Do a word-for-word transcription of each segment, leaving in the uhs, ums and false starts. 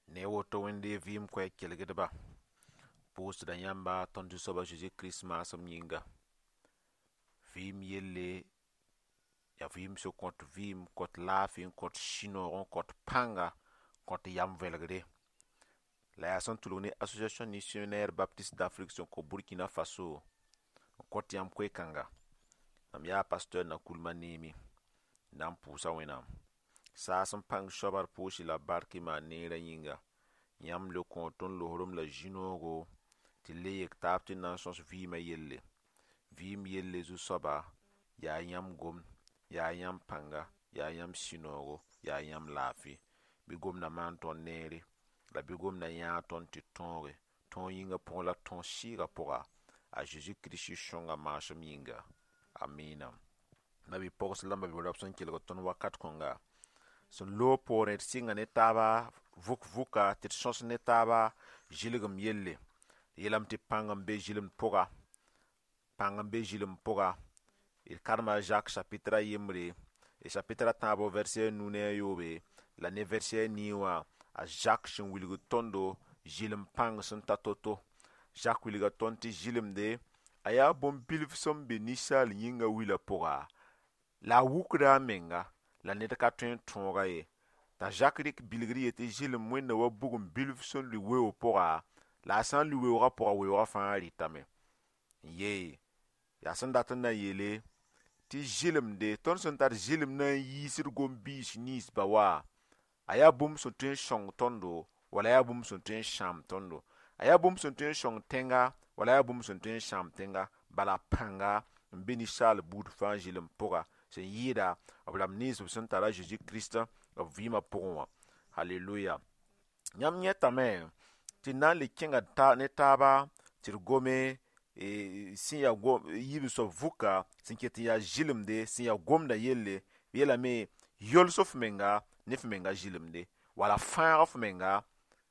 ne woto wẽnde vɩɩm koɛɛ kelgdba pʋʋsda yãmba tõnd tɩ soaba Jésus Kirist maasem yĩnga. Vɩɩm yelle ya vɩɩm sẽn kõt vɩɩm, kõt laafɩ, n kõt sũ-noog, n kõt pãnga, kõt yam vɛlgde. La yaa sẽn tʋlg ne Association Missionnaire Baptiste d'Afrique sẽn kõ Burkina Faso n kõt yãmb koe-kãnga. Mam yaa pasteur Nakulma Neemi n na n pʋʋsa Wẽnnaam. Saas n pãng soaba d pʋʋsy la barkɩ maan neerã yĩnga. Yãmb le kõ tõnd lohrem la zũ-noogo tɩ le yek taab tɩ na n sõs vɩɩmã yelle. Vɩɩm yelle zu-soaba yaa yãmb gomd, yaa yãmb pãnga, yaa yãmb sũ-noogo, yaa yãmb laafɩ. Bɩ gomdã maan tõnd neere, la bɩ gomdã yãa tõnd tɩ tõoge, tõog yĩngã pʋgẽ la tõog sɩɩgã pʋga, a Jésus Kirist sõnga maasem yĩnga. Amiina. La bɩ pɔgs la b rab sẽn kelg tõnd wakat kõnga. Sẽn loog poorẽ d sɩnga ne taaba vʋk-vʋka tɩ d sõs ne taaba zɩlgem yelle. Yeelame tɩ pãng n be zɩlem pʋga, pãng n be zɩlem pʋga. D karema a Jacques chapitre a yembre, e chapitre a tãabo verset nu ne a yoobe, la ne verset nii wã, a Jacques sẽn wilg tõndo zɩlem pãng sẽn ta to-to. Jacques wilga tõnd tɩ zɩlemde a yaa bõn-bilf sẽn be ninsaal yĩnga wilã pʋga, la a wukda a menga, la ned ka tõe n tõoga ye. T'a Jacques rɩk bilgd yetɩ zɩlem wẽnna wa bugum bilf sẽn lʋɩ weoog pʋga, la a sã n lʋɩ weoogã pʋga, weoogã fãa rɩtame. Ye, yaa sẽn dat n na yeele tɩ zɩlemde, tõnd sẽn tar zɩlem na n yiisd gom-biis ninsba wa, a yaa bũmb sẽn tõe n sõng tõndo, wala yaa bũmb sẽn tõe n sãam tõndo. A yaa bũmb sẽn tõe n sõng tẽnga, wala yaa bũmb sẽn tõe n sãam tẽnga. Bala pãnga n be ninsaal buud fãa zɩlem pʋga sẽn yɩɩda b rab nins b sẽn tara Jésus Kirist b vɩɩmã pʋgẽ wã. Halleluya. Yãmb yẽtame tɩ na n le kẽnga ne taaba tɩ d gome sẽn yaa yiib soab vʋka sẽn ket n yaa zɩlemde sẽn yaa gomda yelle. B yeelame yols f menga ne f menga zɩlemde, wala fãag f menga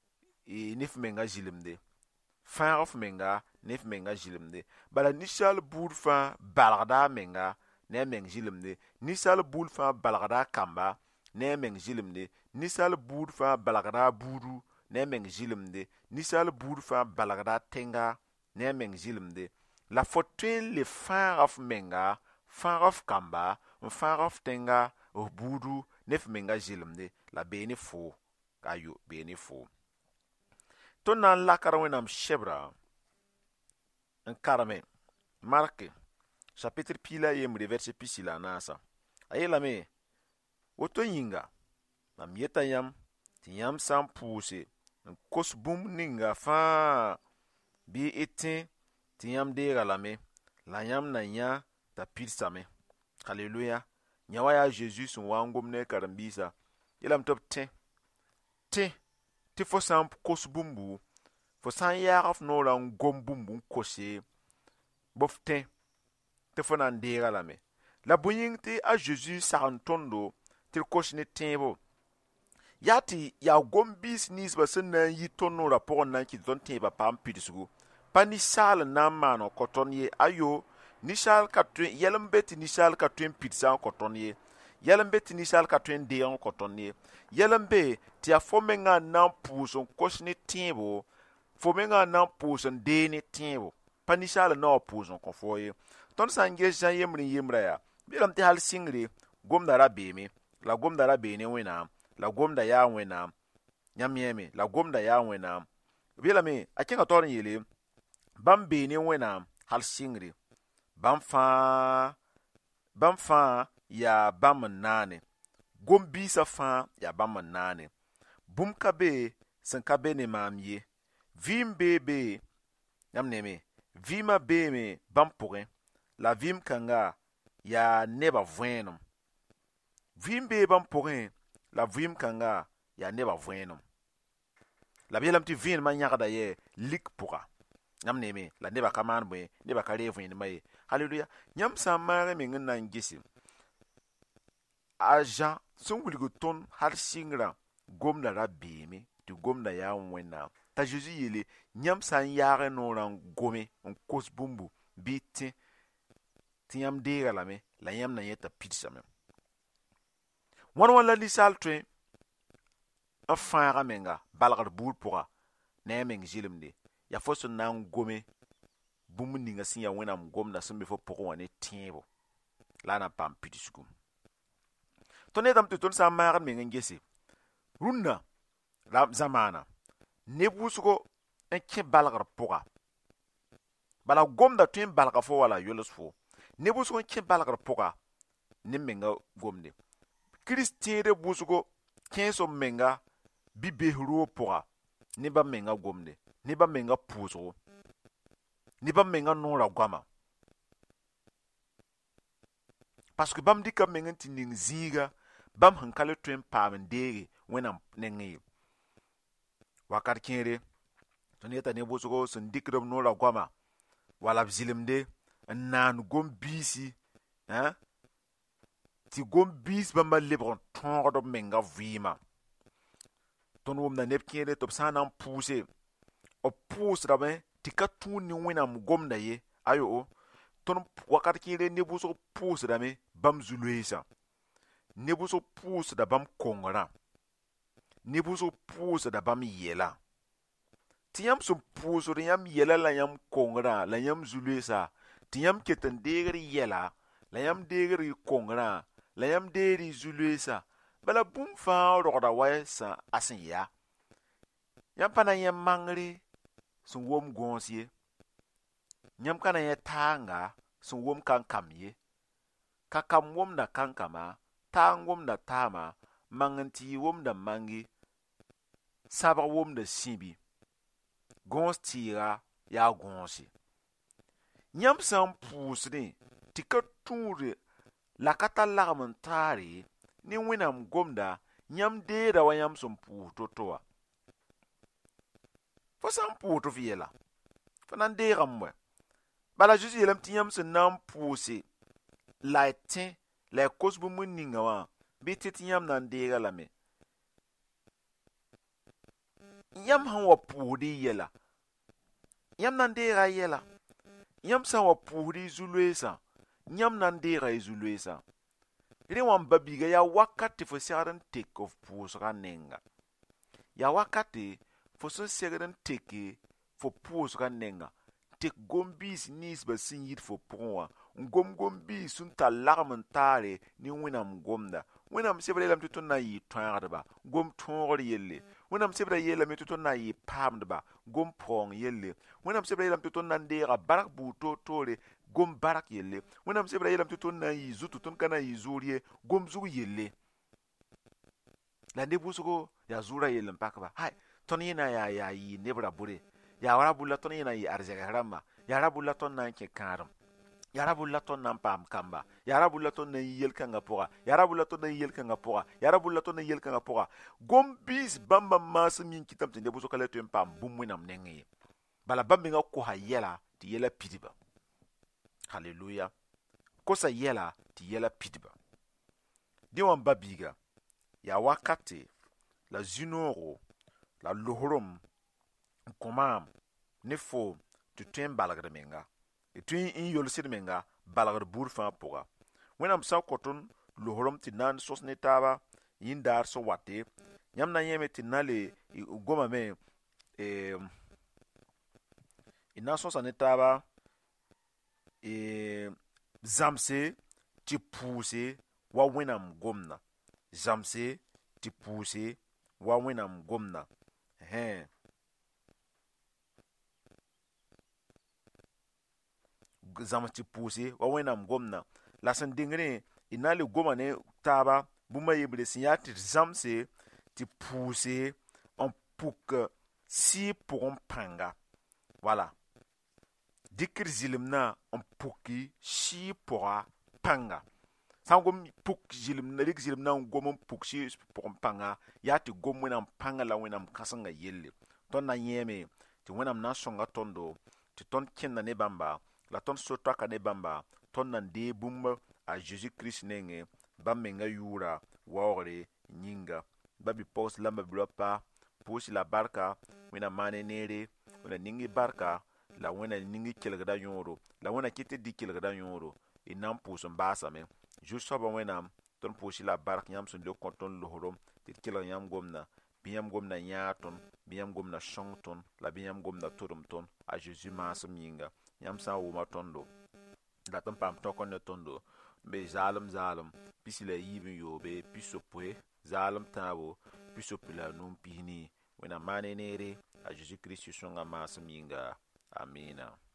ne f menga zɩlemde. Fãag f menga ne f menga zɩlemde. Bala ninsaal buud fãa balgda a menga ne a meng zɩlemde. Ninsaal buud fãa balgda a kamba ne a meng zɩlemde. Ninsaal buud fãa balgda a buudu ne a meng zɩlemde. Ninsaal buud fãa balgda a tẽnga ne a meng zɩlemde. La fo tõe n le fãag f menga, fãag f kamba, n fãag f tẽnga, f buudu ne f menga zɩlemde. La bee ne fo, ayo, bee ne fo. Tõnd na n lakr Wẽnnaam sɛbra n karme Mark chapitre pila yembre verset pisi la a naasa. A yeelame woto yĩnga, mam yeta yãmb tɩ yãmb sã n pʋʋse n kos bũmb ninga fãa bɩ y tẽ tɩ yãmb deega lame, la yãmb na yã t'a pidsame. Halleluya. Yã wa yaa Zeezi sẽn wa n gom ne a karen-biisã. Yeelame tɩ b tẽ tẽ tɩ fo sã n kos bũmbu, fo sã n yaag f noorã n gom bũmbu n kose, bɩ f tẽ tɩ fo na n deega lame. La bõe-yĩng tɩ a Zeezi sagn tõndo tɩ d kos ne tẽebo, yaa tɩ yaa gom-biis ninsbã sẽn na n yi tõnd noorã pʋgẽ na n kɩt tõnd tẽebã paam pidsgu. Pa ninsaal n na n maan n kõ tõnd ye. Ayo, ninsaal ka tõe, yɛl n be tɩ ninsaal ka tõe n pidsa n kõ tõnd ye. Yɛl n be tɩ ninsaal ka tõe n deeg n kõ tõnd ye. Yɛl n be tɩ yaa fo mengã n na n pʋʋs n kos ne tẽebo, fo mengã n na n pʋʋs n dee ne tẽebo. Pa ninsaal n na wa pʋʋs n kõ fo ye. Tõnd sã n ges zã yembr n yembrã yaa, bɩ yeelame tɩ hal sɩngre, gomda ra beeme, la gomda ra bee ne Wẽnnaam, la gomda yaa Wẽnnaam. Yãmb yẽeme, la gomda yaa Wẽnnaam. B yeelame, a kẽngã taoor n yeele, bãmb bee ne Wẽnnaam hal sɩngre. Bãmb fãa, bãmb fãa yaa bãmb n naane. Gom-biisã fãa yaa bãmb n naane. Bũmb ka be sẽn ka be ne maam ye. Vɩɩm bee bee, yãmb neeme, vɩɩmã beeme bãmb pʋgẽ, la vɩɩm kãnga yaa nebã vẽenem. Vɩɩm bee bãmb pʋgẽ, la vɩɩm kãnga yaa nebã vẽenem. La b yeelame tɩ vẽenemã yãgda yɛ lik pʋga. Yãmb neeme, la nebã ka maan bõe, nebã ka ree vẽenemã ye. Halleluya. Yãmb sã n maag meng n na n gese, a Zã sẽn wilg tõnd hal sɩngrã, gomda ra beeme tɩ gomda yaa Wẽnnaam. T'a Zeezi yeele, yãmb sã n yaag noorã n gome n kos bũmbu bɩ tẽ tɩ yãmb deega lame, la yãmb na yẽ t'a pidsame. Wãn wã la ninsaal tõe n fãaga menga balgr buur pʋga ne a meng zɩlemde ya fo sẽn na n gome bũmb ninga sẽn ya wẽnnaam gomda sẽn be fo pʋgẽ wã ne tẽebo la a na n paam pidsgu. Tõnd yetame tɩ tõnd sã n maagd meng n gese rũnnã zamaana neb wʋsgo n kẽ balgr pʋga bala gomda tõe n balga fo wala yols fo neb wʋsgo n kẽ balgr pʋga ne menga gomde. Kirist tẽede wʋsgo kẽesem menga bi-bees roog pʋga ne ba menga gomde ne ba menga pʋʋsgo ne ba menga noora goama, paske bãmb dɩka meng n tɩ ning zĩiga bãmb sẽn ka le tõe n paam n deege wẽnnaam nengẽ ye. Wakat kẽere tõnd yeta neb wʋsgo sẽn dɩkd b noora goama wala b zɩlemde n naan gom-biisi tɩ gom-biis bãmba lebg n tõogd b menga vɩɩma. Tõnd wʋmda neb kẽere tɩ b sã n na n pʋʋse b pʋʋsdame tɩ ka tũud ne wẽnnaam gomda ye. Ayo, tõnd wakat kẽere neb wʋsg pʋʋsdame bãmb zu-loeesã, neb wʋsg pʋʋsda bãmb kongrã, neb wʋsg pʋʋsda bãmb yɛla. Tɩ yãmb sẽn pʋʋsd yãmb yɛla la yãmb kongrã la yãmb zu-loeesã tɩ yãmb ket n deegd yɛla la yãmb deegd y kongrã la yãmb deegd y zu-loeesã, bala bũmb fãa rogda wa a sẽn ya. Yãmb pa na yẽ mangre sẽn wom gõos ye, yãmb ka na yẽ taanga sẽn wom kankam ye. Ka kam womda kankama, taang womda taama, mang n tɩ yɩ womda mangi, sãbg womda sĩbi, gõos tɩɩga yaa gõose. Yãmb sã n pʋʋsdẽ tɩ ka tũude la ka tar lagm n taare ne wẽnnaam gomda, yãmb deeda wa yãmb sẽn pʋʋs to-to wã. Fo sã n pʋʋsd f yɛla fo na n deegame wɛ. Bala Zeezi yeelame tɩ yãmb sẽn na n pʋʋse la y tẽ la y kos bũmb n ninga wã bɩ tɩ tɩ yãmb na n deega lame. Yãmb sẽn wa pʋʋsd y yɛla, yãmb na n deega y yɛla. Yãmb sã n wa pʋʋsd y zu-loeesã, yãmb na n deega y zu-loeesã. Rẽ wã n ba-biiga yaa wakat tɩ fo segd n tek f pʋʋsga nenga. Yaa wakat tɩ fo sẽn segd n teke fo pʋʋsga nenga, tek gom-biis ninsba sẽn yit fo pʋgẽ wã, n gom gom-biis sẽn tar lagm n taare ne wẽnnaam gomda. Wẽnnaam sebra yeelame tɩ tõnd na n yɩ tõagdba, gom tõogr yelle. Wẽnnaam sebra yeelame tɩ tõnd na n yɩ paamdba, gom paoong yelle. Wẽnnaam sebra yeelame tɩ tõnd na n deega bark buud toor-toore, gom bark yelle. Wẽnnaam sebra yeelame tɩ tõnd na n yɩ zutu tõnd ka na n yɩ zuur ye, gom zug yelle. La neb wʋsgo yaa zuurã yell n pakba. Hai, tõnd yẽ na yaa yaa yɩ neb rabʋre. Yaa ra bʋlla tõnd yẽ na n yɩ arzɛgs rãmba. Yaa ra bʋlla tõnd na n kẽ kãadem. Yaa ra bʋlla tõnd na n paam kamba. Yaa ra bʋlla tõnd na n yɩ yel-kãngã pʋga. Yaa ra bʋlla tõnd na n yɩ yel-kãngã pʋga. Yaa ra bʋlla tõnd na n yɩ yel-kãngã pʋga. Gom-biis bãmba maasem yĩn kɩtame tɩ neb wʋsg ka le tõe n paam bũmb wẽnnaam nengẽ ye. Bala bãmb mengã kosa yɛla tɩ yɛla pidba. Halleluya. Kosa yɛla tɩ yɛla pidba. Dẽ wã n ba-biiga yaa wakate la zu-noogo la losrem n kõ maam ne foom tɩ tõe n balgd menga, tɩ tõe n yolsd menga balgd buud fãa pʋga. Wẽnnaam sã n kõ tõnd losrem tɩ na n sõs ne taaba yĩndaar sẽn wate, yãmb na yẽme tɩ na le gomame y na n sõsa ne taaba zãmse tɩ pʋʋse wa wẽnnaam gomda. Zãmse tɩ pʋʋse wa wẽnnaam gomda. Zãms tɩ pʋʋse wa wẽnnaam gomda. La sẽn dɩngrẽ y na n le goma ne taaba bũmb a yebre sẽn yaa tɩ zãmse tɩ pʋʋse n pʋk sɩɩ pʋgẽ pãnga. Wala. Dɩkr zɩlemdã n pʋk sɩɩ pʋga pãnga. Sã n gom pʋk zɩlemdã, rɩk zɩlemdã n gom n pʋk sɩɩ pʋgẽ pãnga, yaa tɩ gom wẽnnaam pãnga la wẽnnaam kãsenga yelle. Tõnd na yẽeme tɩ wẽnnaam na n sõnga tõndo tɩ tõnd kẽnda ne bãmba la tõnd so-toaka ne bãmba, tõnd na n dee bũmb a Zeezi Kirist nengẽ, bãmb menga yʋʋra waoogre yĩnga. Ba-bi-paoos la ba-bi-raopã, pʋʋs la barka, wẽnna maane neere, wẽnna ning barka, la wẽnna ning kelgda yõodo, la wẽnna kɩt tɩ dɩ kelgda yõodo, y na n pʋʋs n baasame. Zu-soabã wẽnnaam, tõnd pʋʋs la bark yãmb sẽn le kõ tõnd losrem tɩ d kelg yãmb gomda. bɩ yãmb gomda yãag tõnd, bɩ yãmb gomda sõng tõnd, la bɩ yãmb gomda tʋdem tõnd a Zeezi maasem yĩnga. Yãmb sã n wʋma tõndo, la tɩ n paam tõk ne tõndo, n be zaalem zaalem, pisi la yiib n yoobe, pisopoe, zaalem tãabo, pisopi la num pisni. Wẽnnaam maan ne neere a Zeezi Kirist sõnga maasem yĩnga. Amina.